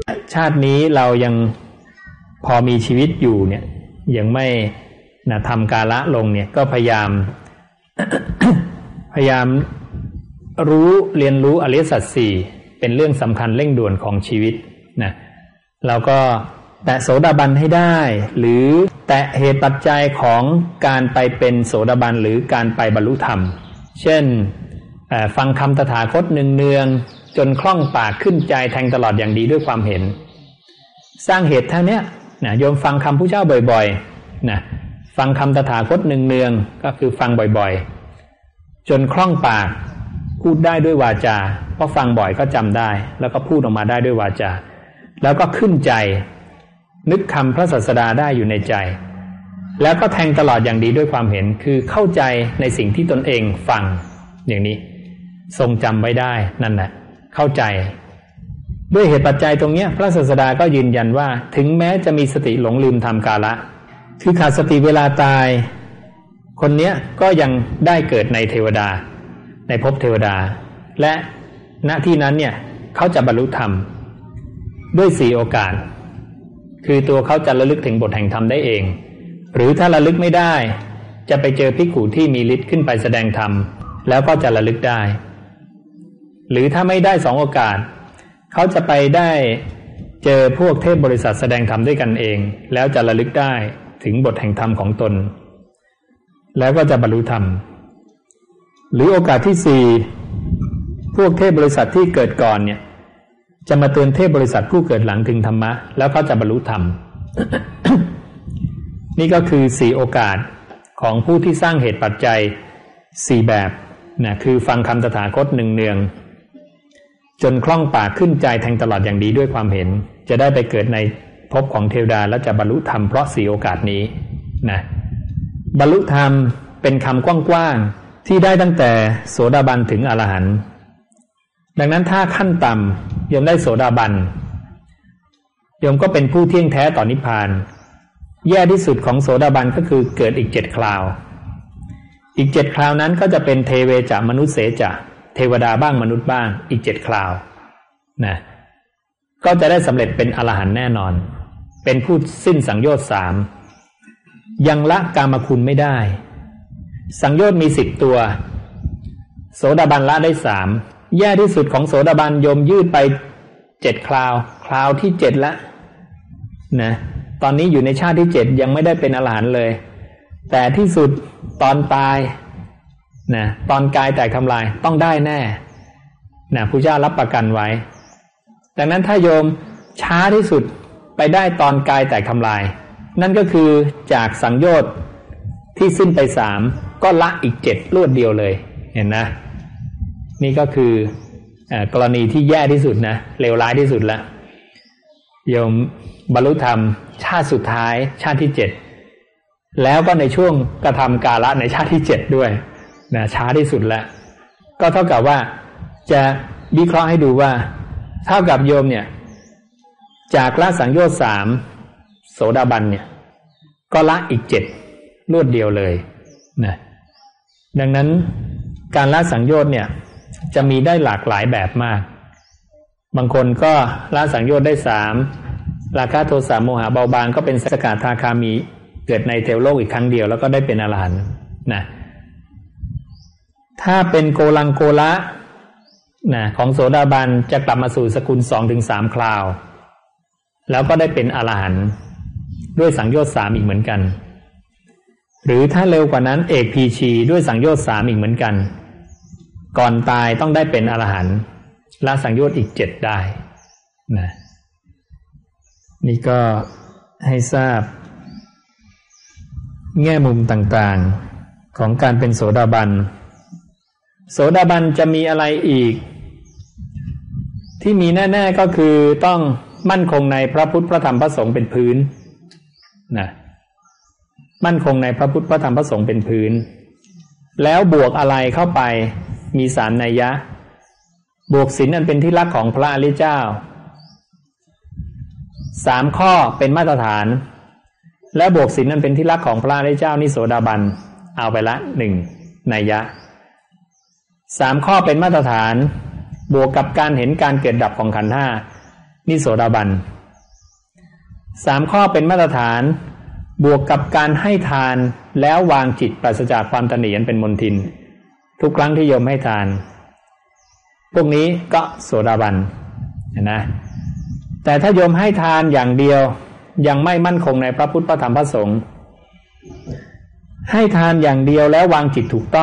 ชาตินี้เรายังพอมีชีวิตอยู่เนี่ยยังไม่ทำกาละลงเนี่ยก็พยายาม เรียนรู้อริยสัจสี่เป็นเรื่องสำคัญเร่งด่วนของชีวิตนะเราก็แตะโสดาบันให้ได้หรือแตะเหตุปัจจัยของการไปเป็นโสดาบันหรือการไปบรรลุธรรมเช่นฟังคำตถาคตเนืองๆจนคล่องปากขึ้นใจแทงตลอดอย่างดีด้วยความเห็นสร้างเหตุเท่านี้นะโยมฟังคำพุทธเจ้าบ่อยๆนะฟังคำตถาคตเนืองๆก็คือฟังบ่อยๆจนคล่องปากพูดได้ด้วยวาจาเพราะฟังบ่อยก็จำได้แล้วก็พูดออกมาได้ด้วยวาจาแล้วก็ขึ้นใจนึกคำพระศาสดาได้อยู่ในใจแล้วก็แทงตลอดอย่างดีด้วยความเห็นคือเข้าใจในสิ่งที่ตนเองฟังอย่างนี้ทรงจำไว้ได้นั่นแหละเข้าใจด้วยเหตุปัจจัยตรงนี้พระศาสดาก็ยืนยันว่าถึงแม้จะมีสติหลงลืมทำกาละคือขาดสติเวลาตายคนเนี้ยก็ยังได้เกิดในเทวดาในภพเทวดาและณที่นั้นเนี่ยเขาจะบรรลุธรรมด้วย4โอกาสคือตัวเขาจะระลึกถึงบทแห่งธรรมได้เองหรือถ้าระลึกไม่ได้จะไปเจอภิกขุที่มีฤทธิ์ขึ้นไปแสดงธรรมแล้วก็จะระลึกได้หรือถ้าไม่ได้2โอกาสเขาจะไปได้เจอพวกเทพบริษัทแสดงธรรมด้วยกันเองแล้วจะระลึกได้ถึงบทแห่งธรรมของตนแล้วก็จะบรรลุธรรมหรือโอกาสที่4พวกเทพบริษัทที่เกิดก่อนเนี่ยจะมาเตือนเทพบริษัทผู้เกิดหลังถึงธรรมะแล้วเขาจะบรรลุธรรม นี่ก็คือ4โอกาสของผู้ที่สร้างเหตุปัจจัย4แบบนะคือฟังคำตถาคตเนืองๆจนคล่องปากขึ้นใจแทงตลอดอย่างดีด้วยความเห็นจะได้ไปเกิดในภพของเทวดาและจะบรรลุธรรมเพราะ4โอกาสนี้นะบรรลุธรรมเป็นคำกว้างๆที่ได้ตั้งแต่โสดาบันถึงอรหันต์ดังนั้นถ้าขั้นต่ำโยมได้โสดาบันโยมก็เป็นผู้เที่ยงแท้ต่อนิพพานแย่ที่สุดของโสดาบันก็คือเกิดอีก7คราวอีก7คราวนั้นก็จะเป็นเทเวจะมนุษย์เสจะเทวดาบ้างมนุษย์บ้างอีก7คราวนะก็จะได้สำเร็จเป็นอรหันต์แน่นอนเป็นผู้สิ้นสังโยชน์3ยังละกามคุณไม่ได้สังโยชน์มี10ตัวโสดาบันละได้3แย่ที่สุดของโสดาบันโยมยืดไป7คราวที่7ละนะตอนนี้อยู่ในชาติที่7ยังไม่ได้เป็นอรหันต์เลยแต่ที่สุดตอนตายนะตอนกายแตกทำลายต้องได้แน่นะพระเจ้ารับประกันไว้ดังนั้นถ้าโยมช้าที่สุดไปได้ตอนกายแตกทำลายนั่นก็คือจากสังโยชน์ที่สิ้นไป3ก็ละอีก7รวดเดียวเลยเห็นนะนี่ก็คือกรณีที่แย่ที่สุดนะเลวร้ายที่สุดละโยมบรรลุธรรมชาติสุดท้ายชาติที่7แล้วก็ในช่วงกระทำกาละในชาติที่7ด้วยนะช้าที่สุดแล้วก็เท่ากับว่าจะวิเคราะห์ให้ดูว่าเท่ากับโยมเนี่ยจากละสังโยชน์3โสดาบันเนี่ยก็ละอีก7รวดเดียวเลยนะดังนั้นการละสังโยชน์เนี่ยจะมีได้หลากหลายแบบมากบางคนก็ละสังโยชน์ได้3ราคะโทสะโมหะเบาบางก็เป็นสกทาคามีเกิดในเทวโลกอีกครั้งเดียวแล้วก็ได้เป็นอรหันต์นะถ้าเป็นโกลังโกละนะของโสดาบันจะกลับมาสู่สกุล 2-3 คราวแล้วก็ได้เป็นอรหันต์ด้วยสังโยชน์3อีกเหมือนกันหรือถ้าเร็วกว่านั้นเอกพีชีด้วยสังโยชน์3อีกเหมือนกันก่อนตายต้องได้เป็นอรหันต์ละสังโยชน์อีก7ได้นะนี่ก็ให้ทราบแง่มุมต่างๆของการเป็นโสดาบันโสดาบันจะมีอะไรอีกที่มีแน่ๆก็คือต้องมั่นคงในพระพุทธพระธรรมพระสงฆ์เป็นพื้นนะมั่นคงในพระพุทธพระธรรมพระสงฆ์เป็นพื้นแล้วบวกอะไรเข้าไปมี3นัยยะบวกศีลอันเป็นที่รักของพระอริยเจ้า3ข้อเป็นมาตรฐานและบวกศีลอันเป็นที่รักของพระอริยเจ้านี่โสดาบันเอาไปละ1นัยยะ3ข้อเป็นมาตรฐานบวกกับการเห็นการเกิดดับของขันธ์5 นี่โสดาบัน3ข้อเป็นมาตรฐานบวกกับการให้ทานแล้ววางจิตปราศจากความตนีอันเป็นมลทินทุกครั้งที่โยมให้ทานพวกนี้ก็โสดาบันนะแต่ถ้าโยมให้ทานอย่างเดียวยังไม่มั่นคงในพระพุทธพระธรรมพระสงฆ์ให้ทานอย่างเดียวแล้ววางจิตถูกต้อง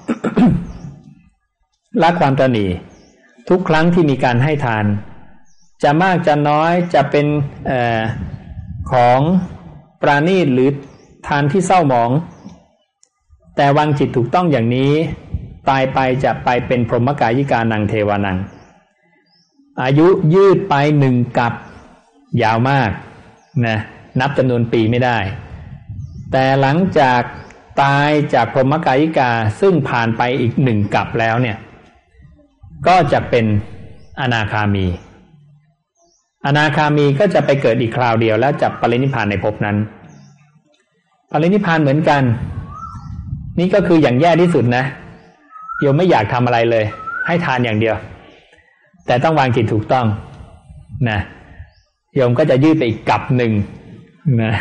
ละความตนีทุกครั้งที่มีการให้ทานจะมากจะน้อยจะเป็นของปราณีตหรือทานที่เศร้าหมองแต่วางจิตถูกต้องอย่างนี้ตายไปจะไปเป็นพรหมกายิกานังเทวานังอายุยืดไป1 กัปยาวมากนะนับจำนวนปีไม่ได้แต่หลังจากตายจากพรหมกายิกาซึ่งผ่านไปอีก1 กัปแล้วเนี่ยก็จะเป็นอนาคามีอนาคามีก็จะไปเกิดอีกคราวเดียวแล้วจะปรินิพพานในภพนั้นปรินิพพานเหมือนกันนี่ก็คืออย่างแย่ที่สุดนะโยมไม่อยากทำอะไรเลยให้ทานอย่างเดียวแต่ต้องวางจิตถูกต้องนะโยมก็จะยืดไปอีกกัปหนึ่งนะ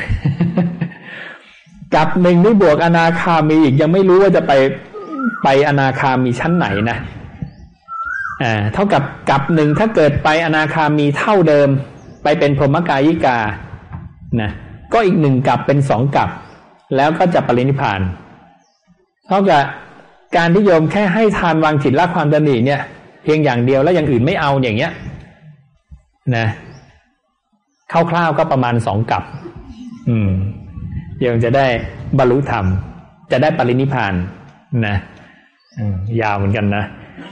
กัปหนึ่งนี่บวกอนาคามีอีกยังไม่รู้ว่าจะไปอนาคามีชั้นไหนนะเท่ากับกัปหนึ่งถ้าเกิดไปอนาคามีเท่าเดิมไปเป็นพรหมกายิกานะก็อีก1 กัปเป็น2 กัปแล้วก็จะปรินิพพานเท่ากับการที่โยมแค่ให้ทานวางจิตละความตนีเนี่ยเพียงอย่างเดียวแล้วอย่างอื่นไม่เอาอย่างเงี้ยนะคร่าวๆก็ประมาณ2 กัปโยมจะได้บรรลุธรรมจะได้ปรินิพพานนะยาวเหมือนกันนะ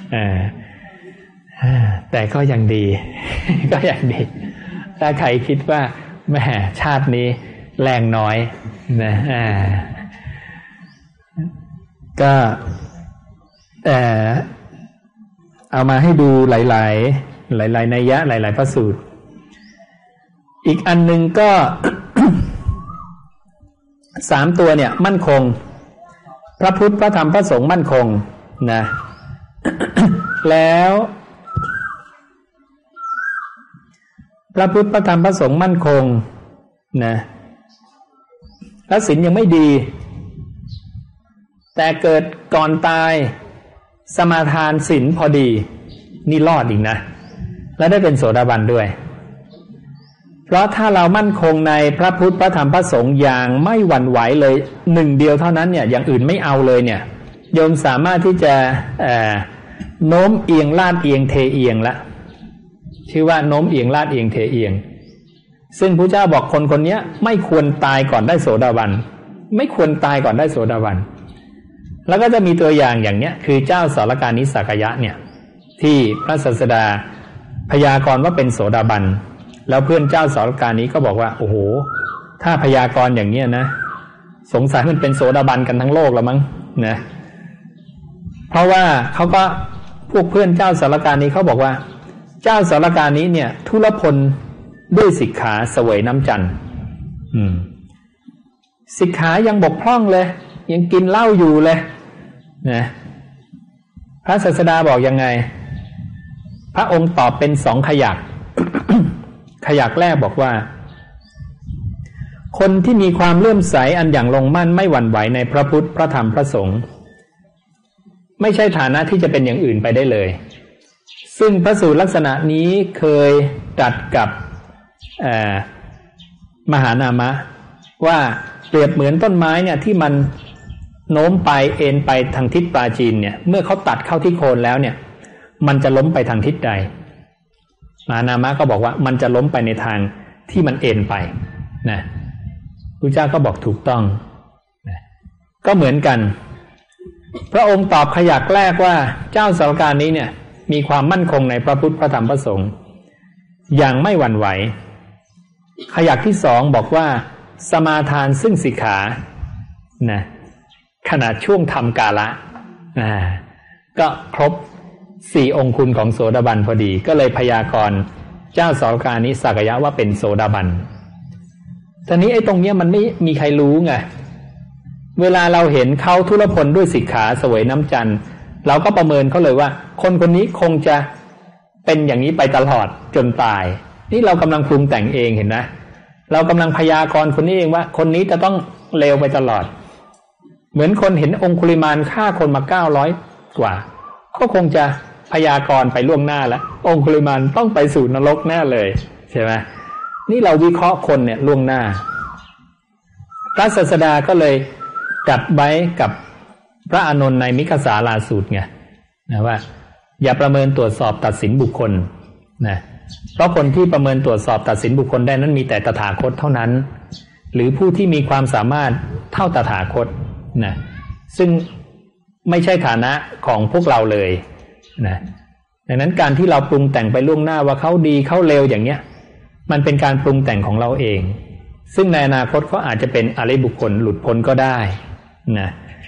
แต่ก็ยังดี ก็ยังดีถ้าใครคิดว่าแหมชาตินี้แรงน้อยนะก็เอามาให้ดูหลายนัยยะหลายพระสูตรอีกอันนึงก็ 3 ตัวเนี่ยมั่นคงพระพุทธพระธรรมพระสงฆ์มั่นคงนะ แล้วพระพุทธพระธรรมพระสงฆ์มั่นคงนะแล้วศีลยังไม่ดีแต่เกิดก่อนตายสมาทานศีลพอดีนี่รอดอีกนะและได้เป็นโสดาบันด้วยเพราะถ้าเรามั่นคงในพระพุทธพระธรรมพระสงฆ์อย่างไม่หวั่นไหวเลย1 เดียวเท่านั้นเนี่ยอย่างอื่นไม่เอาเลยเนี่ยโยมสามารถที่จะโน้มเอียงลาดเอียงเทเอียงละชื่อว่าโน้มเอียงลาดเอียงเทเอียงซึ่งพระเจ้าบอกคนคนนี้ไม่ควรตายก่อนได้โสดาบันไม่ควรตายก่อนได้โสดาบันแล้วก็จะมีตัวอย่างอย่างเนี้ยคือเจ้าสารกานิสักยะเนี่ยที่พระศาสดาพยากรณ์ว่าเป็นโสดาบันแล้วเพื่อนเจ้าสารกานี้ก็บอกว่าโอ้โหถ้าพยากรณ์อย่างเนี้ยนะสงสัยมันเป็นโสดาบันกันทั้งโลกแล้วมั้งนะเพราะว่าเขาก็พวกเพื่อนเจ้าสารกานี้เขาบอกว่าเจ้าสารกานี้เนี่ยทุรพลด้วยสิกขาเสวยน้ำจันทร์สิกขายังบกพร่องเลยยังกินเหล้าอยู่เลยนะพระศาสดาบอกยังไงพระองค์ตอบเป็น2 ขยัก ขยักแรกบอกว่าคนที่มีความเลื่อมใสอันอย่างลงมั่นไม่หวั่นไหวในพระพุทธพระธรรมพระสงฆ์ไม่ใช่ฐานะที่จะเป็นอย่างอื่นไปได้เลยซึ่งพระสูตรลักษณะนี้เคยตรัสกับมหานามะว่าเปรียบเหมือนต้นไม้เนี่ยที่มันโน้มไปเอ็นไปทางทิศปราจีนเนี่ยเมื่อเขาตัดเข้าที่โคนแล้วเนี่ยมันจะล้มไปทางทิศใดมหานามะก็บอกว่ามันจะล้มไปในทางที่มันเอ็นไปนะพระเจ้าก็บอกถูกต้องนะก็เหมือนกันพระองค์ตอบขยักแรกว่าเจ้าสารกานี้เนี่ยมีความมั่นคงในพระพุทธพระธรรมพระสงฆ์อย่างไม่หวั่นไหวขยักที่2บอกว่าสมาทานซึ่งสิกขานะขณะช่วงทำกาละก็ครบ4 องค์คุณของโสดาบันพอดีก็เลยพยากรณ์เจ้าสารกานิสักยะว่าเป็นโสดาบันตอนนี้ไอ้ตรงเนี้ยมันไม่มีใครรู้ไงเวลาเราเห็นเขาทุรพลด้วยสิกขาเสวยน้ำจันทร์เราก็ประเมินเขาเลยว่าคนคนนี้คงจะเป็นอย่างนี้ไปตลอดจนตายนี่เรากำลังปรุงแต่งเองเห็นไหมเรากำลังพยากรณ์คนนี้เองว่าคนนี้จะต้องเลวไปตลอดเหมือนคนเห็นองคุลิมานฆ่าคนมา900กว่าก็คงจะพยากรณ์ไปล่วงหน้าแล้วองคุลิมานต้องไปสู่นรกแน่เลยใช่ไหมนี่เราวิเคราะห์คนเนี่ยล่วงหน้าพระศาสดาก็เลยจัดไว้กับพระอานนท์ในมิคสาลาสูตรไงนะว่าอย่าประเมินตรวจสอบตัดสินบุคคลนะเพราะคนที่ประเมินตรวจสอบตัดสินบุคคลได้นั้นมีแต่ตถาคตเท่านั้นหรือผู้ที่มีความสามารถเท่าตถาคตนะซึ่งไม่ใช่ฐานะของพวกเราเลยนะดังนั้นการที่เราปรุงแต่งไปล่วงหน้าว่าเขาดีเขาเลวอย่างเนี้ยมันเป็นการปรุงแต่งของเราเองซึ่งในอนาคตเขาอาจจะเป็นอริยบุคคลหลุดพ้นก็ได้นะ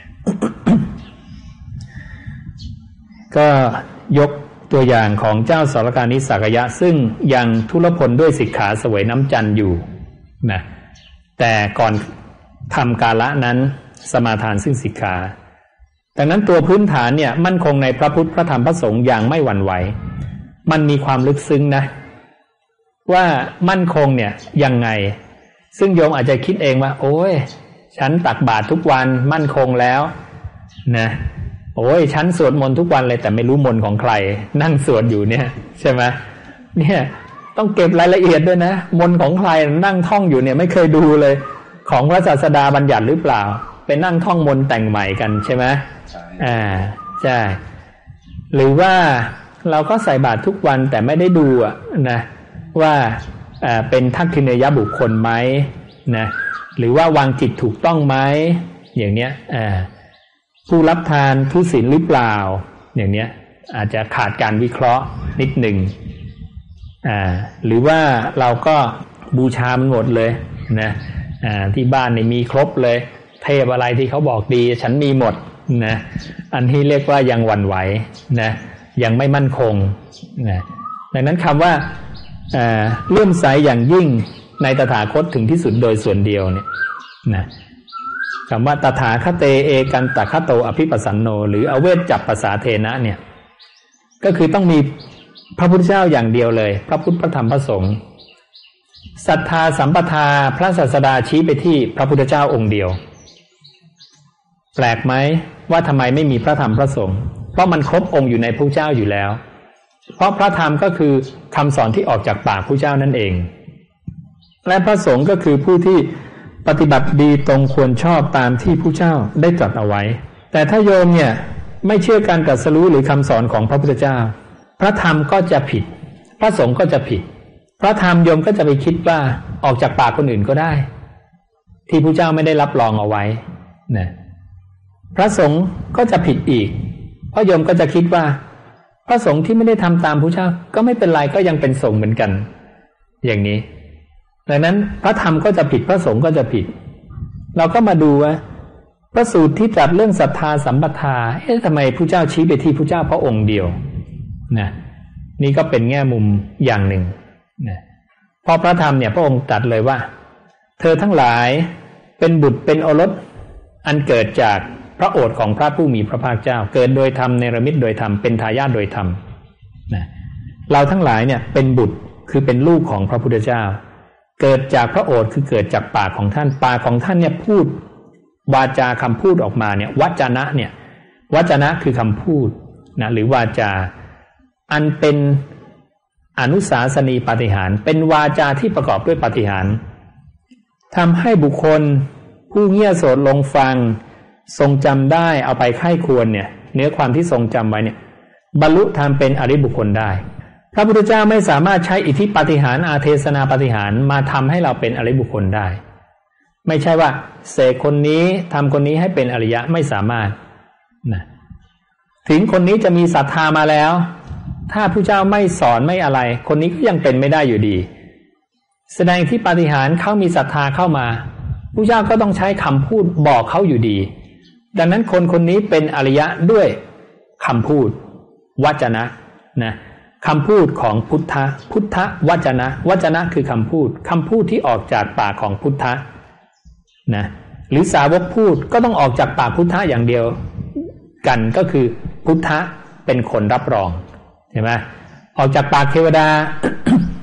ก็ยกตัวอย่างของเจ้าสรกานิสักยะซึ่งยังทุรพลด้วยสิกขาเสวยน้ำจันทร์อยู่นะแต่ก่อนทำกาละนั้นสมาทานซึ่งสิกขาดังนั้นตัวพื้นฐานเนี่ยมั่นคงในพระพุทธพระธรรมพระสงฆ์อย่างไม่หวั่นไหวมันมีความลึกซึ้งนะว่ามั่นคงเนี่ยยังไงซึ่งโยมอาจจะคิดเองว่าโอ้ยฉันตักบาตรทุกวันมั่นคงแล้วนะโอ้ยฉันสวดมนต์ทุกวันเลยแต่ไม่รู้มนต์ของใครนั่งสวดอยู่เนี่ยใช่ไหมเนี่ยต้องเก็บรายละเอียดด้วยนะมนต์ของใครนั่งท่องอยู่เนี่ยไม่เคยดูเลยของพระศาสดาบัญญัติหรือเปล่าไปนั่งท่องมนต์แต่งใหม่กันใช่ไหมใช่หรือว่าเราก็ใส่บาตรทุกวันแต่ไม่ได้ดูนะว่าเป็นทักษิณยบุคคลไหมนะหรือว่าวางจิตถูกต้องไหมอย่างเนี้ยผู้รับทานทุศีลหรือเปล่าอย่างเนี้ยอาจจะขาดการวิเคราะห์นิดหนึ่งหรือว่าเราก็บูชามันหมดเลยนะที่บ้านนี่มีครบเลยเทพอะไรที่เขาบอกดีฉันมีหมดนะอันที่เรียกว่ายังหวั่นไหวนะยังไม่มั่นคงนะดังนั้นคำว่าเลื่อมใสอย่างยิ่งในตถาคตถึงที่สุดโดยส่วนเดียวเนี่ยนะคำว่าตถาคเตเอกันตคโตอภิปัสสันโนหรืออเวจจัปปสาเทนะเนี่ยก็คือต้องมีพระพุทธเจ้าอย่างเดียวเลยพระพุทธพระธรรมพระสงฆ์ศรัทธาสัมปทาพระศาสดาชี้ไปที่พระพุทธเจ้าองค์เดียวแปลกไหมว่าทำไมไม่มีพระธรรมพระสงฆ์เพราะมันครบองค์อยู่ในพระเจ้าอยู่แล้วเพราะพระธรรมก็คือคำสอนที่ออกจากปากพระเจ้านั่นเองและพระสงฆ์ก็คือผู้ที่ปฏิบัติดีตรงควรชอบตามที่พระเจ้าได้ตรัสเอาไว้แต่ถ้าโยมเนี่ยไม่เชื่อการตรัสรู้หรือคำสอนของพระพุทธเจ้าพระธรรมก็จะผิดพระสงฆ์ก็จะผิดพระธรรมโยมก็จะไปคิดว่าออกจากปากคนอื่นก็ได้ที่พระเจ้าไม่ได้รับรองเอาไว้นะพระสงฆ์ก็จะผิดอีกเพราะโยมก็จะคิดว่าพระสงฆ์ที่ไม่ได้ทำตามพระเจ้าก็ไม่เป็นไรก็ยังเป็นสงฆ์เหมือนกันอย่างนี้ดังนั้นพระธรรมก็จะผิดพระสงฆ์ก็จะผิดเราก็มาดูว่าพระสูตรที่ตรัสเรื่องศรัทธาสัมปทาทำไมพระเจ้าชี้ไปที่พระเจ้าพระองค์เดียวนะนี่ก็เป็นแง่มุมอย่างหนึ่งนะพอพระธรรมเนี่ยพระองค์ตรัสเลยว่าเธอทั้งหลายเป็นบุตรเป็นโอรสอันเกิดจากพระโอษฐ์ของพระผู้มีพระภาคเจ้าเกิดโดยธรรมเนรมิตโดยธรรมเป็นทายาทโดยธรรมนะเราทั้งหลายเนี่ยเป็นบุตรคือเป็นลูกของพระพุทธเจ้าเกิดจากพระโอษฐ์คือเกิดจากปากของท่านปากของท่านเนี่ยพูดวาจาคำพูดออกมาเนี่ยวจนะเนี่ยวจนะคือคำพูดนะหรือวาจาอันเป็นอนุสาสนีปาฏิหาริย์เป็นวาจาที่ประกอบด้วยปาฏิหาริย์ทำให้บุคคลผู้เงี่ยโสดลงฟังทรงจำได้เอาไปไข้ควรเนี่ยเนื้อความที่ทรงจำไว้เนี่ยบรรลุธรรมเป็นอริยบุคคลได้พระพุทธเจ้าไม่สามารถใช้อิทธิปาฏิหาริย์อาเทศนาปาฏิหาริย์มาทำให้เราเป็นอริยบุคคลได้ไม่ใช่ว่าเสกคนนี้ทำคนนี้ให้เป็นอริยะไม่สามารถนะถึงคนนี้จะมีศรัทธามาแล้วถ้าพระเจ้าไม่สอนไม่อะไรคนนี้ก็ยังเป็นไม่ได้อยู่ดีแสดงที่ปาฏิหาริย์เขามีศรัทธาเข้ามาพระเจ้าก็ต้องใช้คำพูดบอกเขาอยู่ดีดังนั้นคนคนนี้เป็นอริยะด้วยคำพูดวจนะนะคำพูดของพุทธะพุทธวจนะวจนะคือคำพูดที่ออกจากปากของพุทธะนะหรือสาวกพูดก็ต้องออกจากปากพุทธะอย่างเดียวกันก็คือพุทธะเป็นคนรับรองใช่ไหมออกจากปากเทวดา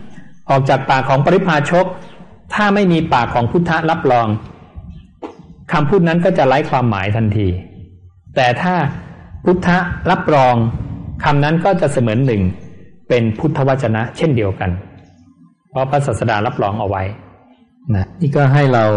ออกจากปากของปริพาชกถ้าไม่มีปากของพุทธะรับรองคำพูดนั้นก็จะไร้ความหมายทันทีแต่ถ้าพุทธะรับรองคำนั้นก็จะเสมือนหนึ่งเป็นพุทธวจนะเช่นเดียวกันเพราะพระศาสดารับรองเอาไว้นะนี่ก็ให้เรา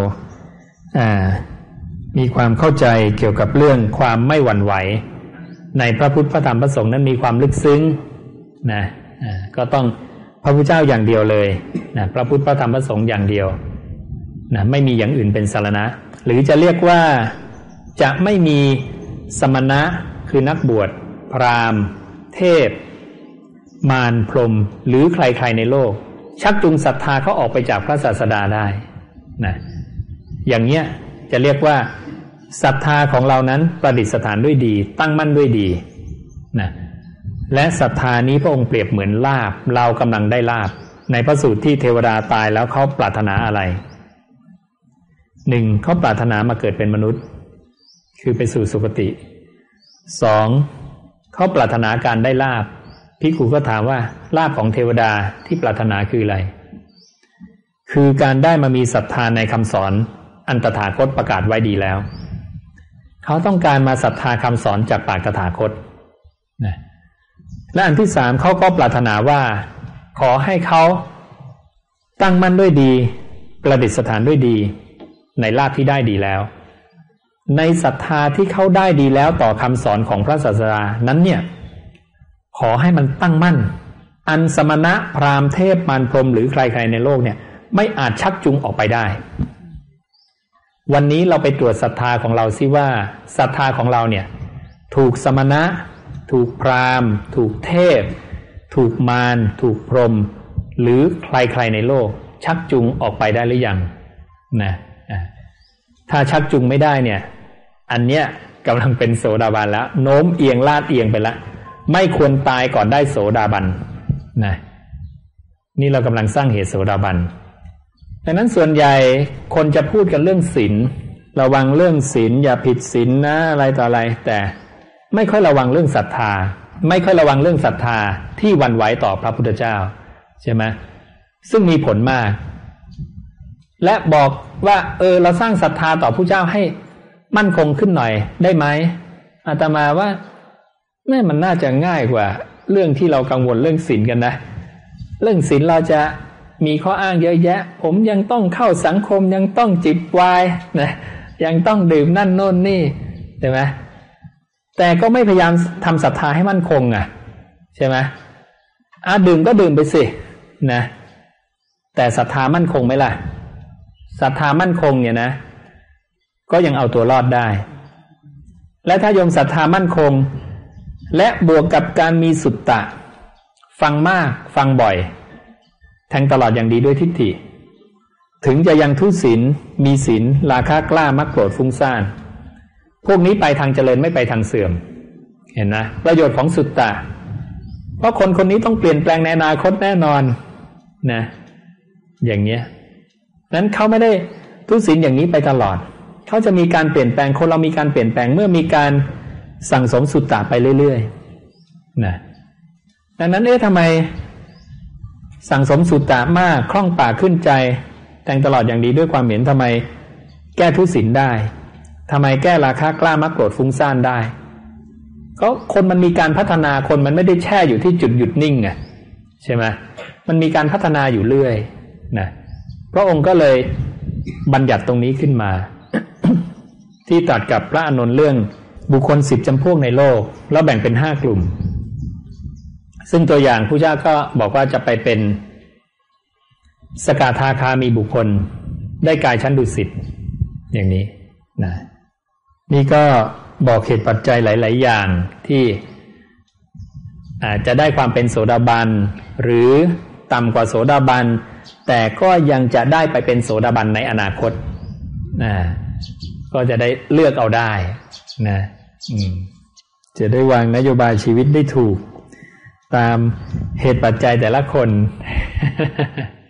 มีความเข้าใจเกี่ยวกับเรื่องความไม่หวั่นไหวในพระพุทธพระธรรมพระสงฆ์นั้นมีความลึกซึ้งนะก็ต้องพระพุทธเจ้าอย่างเดียวเลยนะพระพุทธพระธรรมพระสงฆ์อย่างเดียวนะไม่มีอย่างอื่นเป็นสรณะหรือจะเรียกว่าจะไม่มีสมณะคือนักบวชพราหมณ์เทพมารพรหมหรือใครๆในโลกชักจูงศรัทธาเขาออกไปจากพระศาสดาได้นะอย่างเนี้ยจะเรียกว่าศรัทธาของเรานั้นประดิษฐานด้วยดีตั้งมั่นด้วยดีนะและศรัทธานี้พระองค์เปรียบเหมือนลาภเรากำลังได้ลาภในพระสูตรที่เทวดาตายแล้วเขาปรารถนาอะไรหนึ่งเขาปรารถนามาเกิดเป็นมนุษย์คือไปสู่สุคติสองเขาปรารถนาการได้ลาภภิกขุก็ถามว่าลาภของเทวดาที่ปรารถนาคืออะไรคือการได้มามีศรัทธาในคำสอนอันตถาคตประกาศไว้ดีแล้วเขาต้องการมาศรัทธาคำสอนจากปากตถาคตนะและอันที่สามเขาก็ปรารถนาว่าขอให้เขาตั้งมั่นด้วยดีประดิษฐานด้วยดีในลาภที่ได้ดีแล้วในศรัทธาที่เขาได้ดีแล้วต่อคำสอนของพระศาสดานั้นเนี่ยขอให้มันตั้งมั่นอันสมณะพราหมณ์เทพมารพรหมหรือใครๆในโลกเนี่ยไม่อาจชักจูงออกไปได้วันนี้เราไปตรวจศรัทธาของเราซิว่าศรัทธาของเราเนี่ยถูกสมณะถูกพราหมณ์ถูกเทพถูกมารถูกพรหมหรือใครๆในโลกชักจูงออกไปได้หรือยังนะถ้าชักจูงไม่ได้เนี่ยอันเนี้ยกำลังเป็นโสดาบันแล้วโน้มเอียงลาดเอียงไปแล้วไม่ควรตายก่อนได้โสดาบันนะนี่เรากำลังสร้างเหตุโสดาบันดังนั้นส่วนใหญ่คนจะพูดกันเรื่องศีลระวังเรื่องศีลอย่าผิดศีลนะอะไรต่ออะไรแต่ไม่ค่อยระวังเรื่องศรัทธาไม่ค่อยระวังเรื่องศรัทธาที่หวั่นไหวต่อพระพุทธเจ้าใช่ไหมซึ่งมีผลมากและบอกว่าเราสร้างศรัทธาต่อพระเจ้าให้มั่นคงขึ้นหน่อยได้ไหมอาตมาว่ามันน่าจะง่ายกว่าเรื่องที่เรากังวลเรื่องศีลกันนะเรื่องศีลเราจะมีข้ออ้างเยอะแยะผมยังต้องเข้าสังคมยังต้องจิบไวน์นะยังต้องดื่มนั่นโน่นนี่ใช่ไหมแต่ก็ไม่พยายามทำศรัทธาให้มั่นคงใช่ไหมดื่มก็ดื่มไปสินะแต่ศรัทธามั่นคงไหมล่ะศรัทธามั่นคงเนี่ยนะก็ยังเอาตัวรอดได้และถ้าโยมศรัทธามั่นคงและบวกกับการมีสุตตะฟังมากฟังบ่อยแทงตลอดอย่างดีด้วยทิฏฐิถึงจะยังทุศีลมีศีลราคะกล้ามักโกรธฟุ้งซ่านพวกนี้ไปทางเจริญไม่ไปทางเสื่อมเห็นนะประโยชน์ของสุตตะเพราะคนคนนี้ต้องเปลี่ยนแปลงในอนาคตแน่นอนนะอย่างเนี้ยนั้นเขาไม่ได้ทุศีลอย่างนี้ไปตลอดเขาจะมีการเปลี่ยนแปลงคนเรามีการเปลี่ยนแปลงเมื่อมีการสั่งสมสุตตะไปเรื่อยๆนะดังนั้นทำไมสั่งสมสุตตะมากคล่องปากขึ้นใจแทงตลอดอย่างดีด้วยความเห็นทำไมแก้ทุศีลได้ทำไมแก้ราคะกล้ามักโกรธฟุ้งซ่านได้ก็คนมันมีการพัฒนาคนมันไม่ได้แช่อยู่ที่จุดหยุดนิ่งใช่ไหมมันมีการพัฒนาอยู่เรื่อยนะพระองค์ก็เลยบัญญัติตรงนี้ขึ้นมา ที่ตรัสกับพระอานนท์เรื่องบุคคล10จำพวกในโลกแล้วแบ่งเป็น5กลุ่มซึ่งตัวอย่างพระเจ้าก็บอกว่าจะไปเป็นสกทาคามีบุคคลได้กายชั้นดุสิตอย่างนี้นะนี่ก็บอกเหตุปัจจัยหลายๆอย่างที่อาจจะได้ความเป็นโสดาบันหรือต่ำกว่าโสดาบันแต่ก็ยังจะได้ไปเป็นโสดาบันในอนาคตก็จะได้เลือกเอาได้นะจะได้วางนโยบายชีวิตได้ถูกตามเหตุปัจจัยแต่ละคน